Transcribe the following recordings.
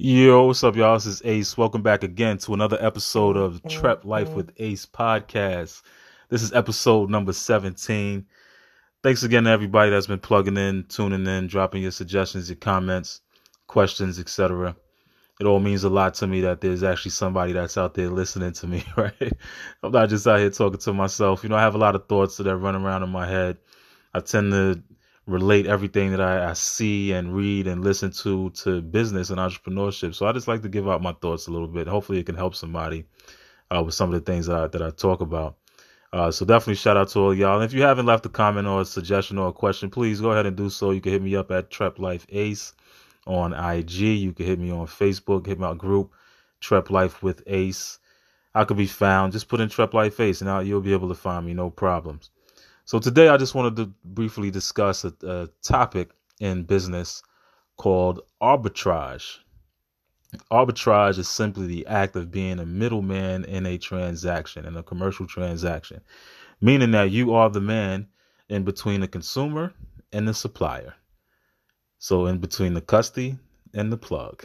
Yo, what's up, y'all? This is Ace. Welcome back again to another episode of Trap Life with Ace podcast. This is episode number 17. Thanks again to everybody that's been plugging in, tuning in, dropping your suggestions, your comments, questions, etc. It all means a lot to me that there's actually somebody that's out there listening to me, right? I'm not just out here talking to myself. I have a lot of thoughts that run around in my head. I tend to relate everything that I see and read and listen to business and entrepreneurship. So I just like to give out my thoughts a little bit. Hopefully it can help somebody with some of the things that I talk about. So definitely shout out to all y'all. And if you haven't left a comment or a suggestion or a question, please go ahead and do so. You can hit me up at Trap Life Ace on IG. You can hit me on Facebook, hit my group, Trap Life with Ace. I could be found. Just put in Trap Life Ace and you'll be able to find me, no problems. So today I just wanted to briefly discuss a topic in business called arbitrage. Arbitrage is simply the act of being a middleman in a transaction, in a commercial transaction, meaning that you are the man in between the consumer and the supplier. So in between the custody and the plug.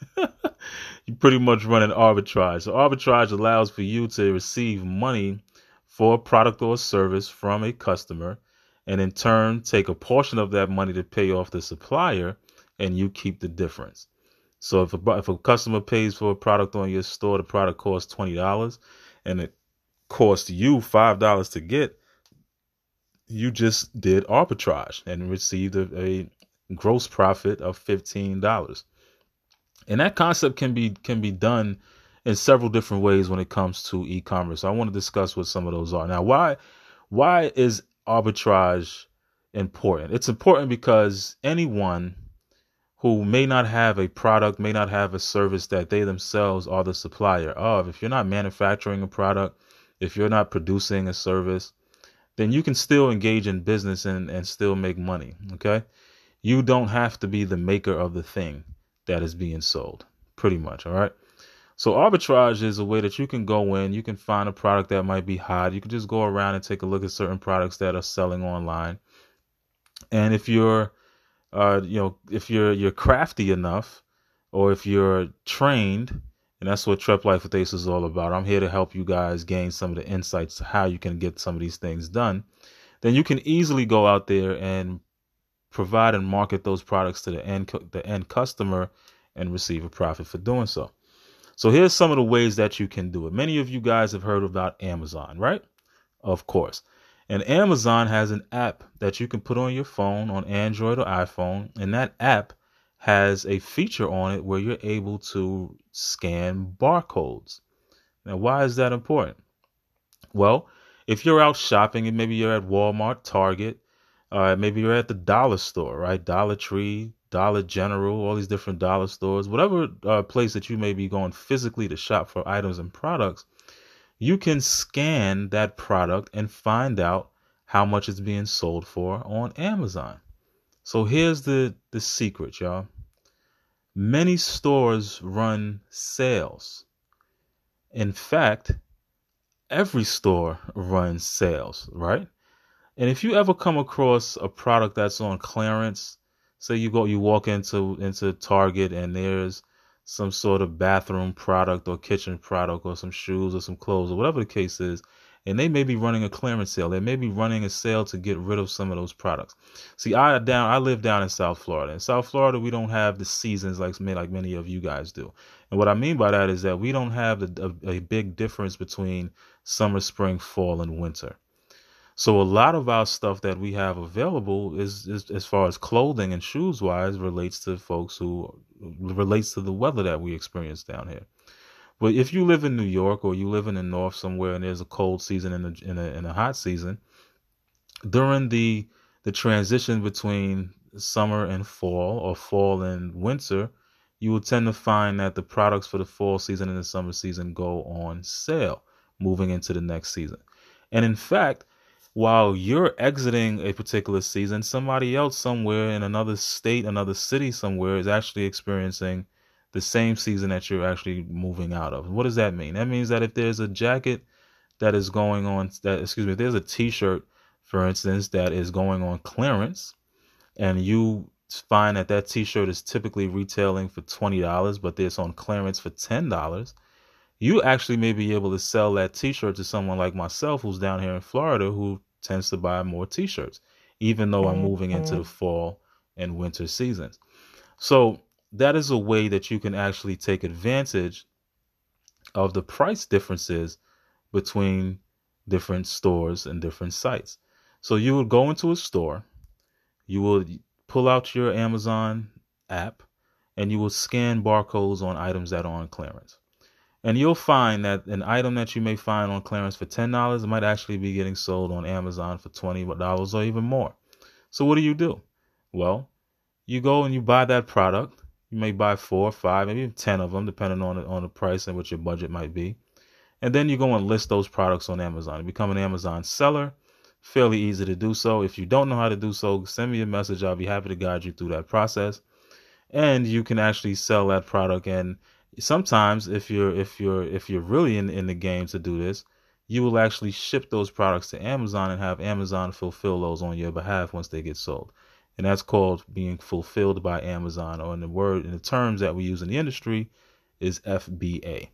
You pretty much run an arbitrage. So arbitrage allows for you to receive money for a product or a service from a customer, and in turn take a portion of that money to pay off the supplier, and you keep the difference. So if a customer pays for a product on your store, the product costs $20 and it costs you $5 to get, you just did arbitrage and received a gross profit of $15. And that concept can be done in several different ways when it comes to e-commerce. So I want to discuss what some of those are. Now, why is arbitrage important? It's important because anyone who may not have a product, may not have a service that they themselves are the supplier of, if you're not manufacturing a product, if you're not producing a service, then you can still engage in business and still make money. Okay. You don't have to be the maker of the thing that is being sold, pretty much. All right. So arbitrage is a way that you can go in, you can find a product that might be hot. You can just go around and take a look at certain products that are selling online. And if you're if you're crafty enough, or if you're trained, and that's what Trap Life with Ace is all about. I'm here to help you guys gain some of the insights to how you can get some of these things done. Then you can easily go out there and provide and market those products to the end customer and receive a profit for doing so. So here's some of the ways that you can do it. Many of you guys have heard about Amazon, right? Of course. And Amazon has an app that you can put on your phone, on Android or iPhone. And that app has a feature on it where you're able to scan barcodes. Now, why is that important? Well, if you're out shopping and maybe you're at Walmart, Target, maybe you're at the dollar store, right? Dollar Tree, Dollar General, all these different dollar stores, whatever place that you may be going physically to shop for items and products, you can scan that product and find out how much it's being sold for on Amazon. So here's the secret, y'all. Many stores run sales. In fact, every store runs sales, right? And if you ever come across a product that's on clearance, say you walk into Target and there's some sort of bathroom product or kitchen product or some shoes or some clothes or whatever the case is, and they may be running a clearance sale. They may be running a sale to get rid of some of those products. See, I live down in South Florida. In South Florida, we don't have the seasons like many of you guys do. And what I mean by that is that we don't have a big difference between summer, spring, fall, and winter. So a lot of our stuff that we have available is as far as clothing and shoes wise relates to the weather that we experience down here. But if you live in New York or you live in the north somewhere and there's a cold season and a hot season, during the transition between summer and fall or fall and winter, you will tend to find that the products for the fall season and the summer season go on sale moving into the next season. And in fact, while you're exiting a particular season, somebody else somewhere in another state, another city somewhere is actually experiencing the same season that you're actually moving out of. What does that mean? That means that if there's a jacket that is going on, if there's a t-shirt, for instance, that is going on clearance, and you find that t-shirt is typically retailing for $20, but it's on clearance for $10, you actually may be able to sell that t-shirt to someone like myself who's down here in Florida who tends to buy more t-shirts, even though I'm moving into the fall and winter seasons. So that is a way that you can actually take advantage of the price differences between different stores and different sites. So you would go into a store, you would pull out your Amazon app, and you will scan barcodes on items that are on clearance. And you'll find that an item that you may find on clearance for $10 might actually be getting sold on Amazon for $20 or even more. So what do? Well, you go and you buy that product. You may buy 4 or 5, maybe 10 of them, depending on the price and what your budget might be. And then you go and list those products on Amazon. You become an Amazon seller. Fairly easy to do so. If you don't know how to do so, send me a message. I'll be happy to guide you through that process. And you can actually sell that product. And sometimes if you're really in the game to do this, you will actually ship those products to Amazon and have Amazon fulfill those on your behalf once they get sold. And that's called being fulfilled by Amazon, or in the terms that we use in the industry is FBA.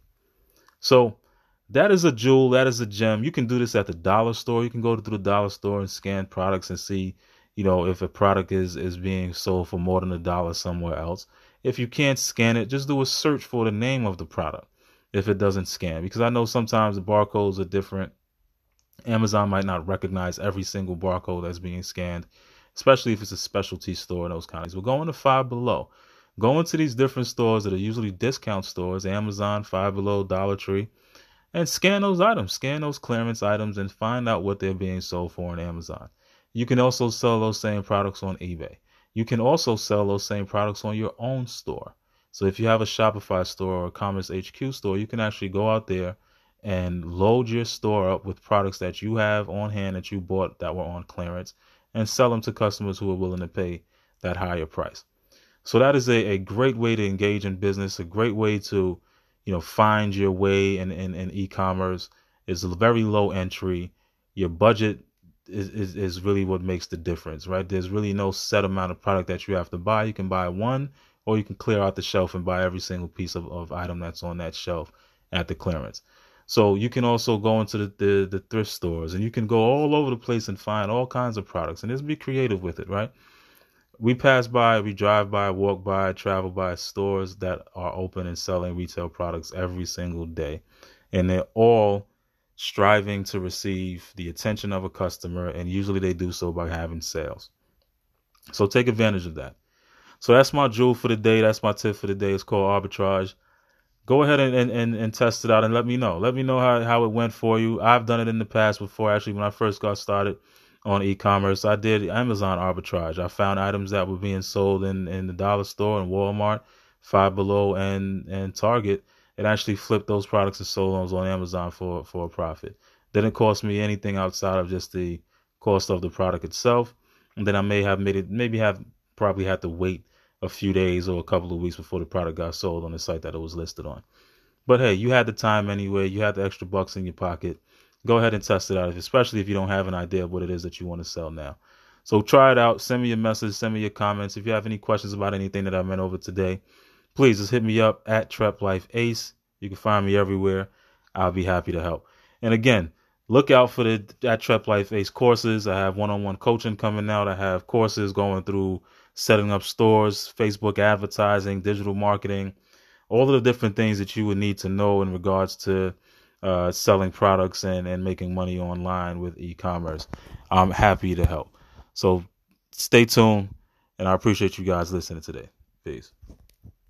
So that is a jewel, that is a gem. You can do this at the dollar store. You can go to the dollar store and scan products and see, if a product is being sold for more than $1 somewhere else. If you can't scan it, just do a search for the name of the product if it doesn't scan. Because I know sometimes the barcodes are different. Amazon might not recognize every single barcode that's being scanned, especially if it's a specialty store and those kinds. We'll go into Five Below. Go into these different stores that are usually discount stores, Amazon, Five Below, Dollar Tree, and scan those items, scan those clearance items, and find out what they're being sold for on Amazon. You can also sell those same products on eBay. You can also sell those same products on your own store. So if you have a Shopify store or a Commerce HQ store, you can actually go out there and load your store up with products that you have on hand that you bought that were on clearance and sell them to customers who are willing to pay that higher price. So that is a great way to engage in business, a great way to find your way in e-commerce. It's a very low entry. Your budget is really what makes the difference, right? There's really no set amount of product that you have to buy. You can buy one, or you can clear out the shelf and buy every single piece of item that's on that shelf at the clearance. So you can also go into the thrift stores, and you can go all over the place and find all kinds of products, and just be creative with it, right? We pass by, we drive by, walk by, travel by stores that are open and selling retail products every single day. And they're all striving to receive the attention of a customer, and usually they do so by having sales. So take advantage of that. So that's my jewel for the day. That's my tip for the day. It's called arbitrage. Go ahead and test it out and let me know. Let me know how it went for you. I've done it in the past before. Actually, when I first got started on e-commerce, I did Amazon arbitrage. I found items that were being sold in the dollar store and Walmart, Five Below, and Target, and actually flipped those products and sold those on Amazon for a profit. Didn't cost me anything outside of just the cost of the product itself. And then I probably had to wait a few days or a couple of weeks before the product got sold on the site that it was listed on. But hey, you had the time anyway. You had the extra bucks in your pocket. Go ahead and test it out, especially if you don't have an idea of what it is that you want to sell now. So try it out. Send me a message. Send me your comments. If you have any questions about anything that I went over today, please just hit me up at TrepLifeAce. You can find me everywhere. I'll be happy to help. And again, look out for at Trep Life Ace courses. I have one-on-one coaching coming out. I have courses going through setting up stores, Facebook advertising, digital marketing, all of the different things that you would need to know in regards to selling products and making money online with e-commerce. I'm happy to help. So stay tuned, and I appreciate you guys listening today. Peace.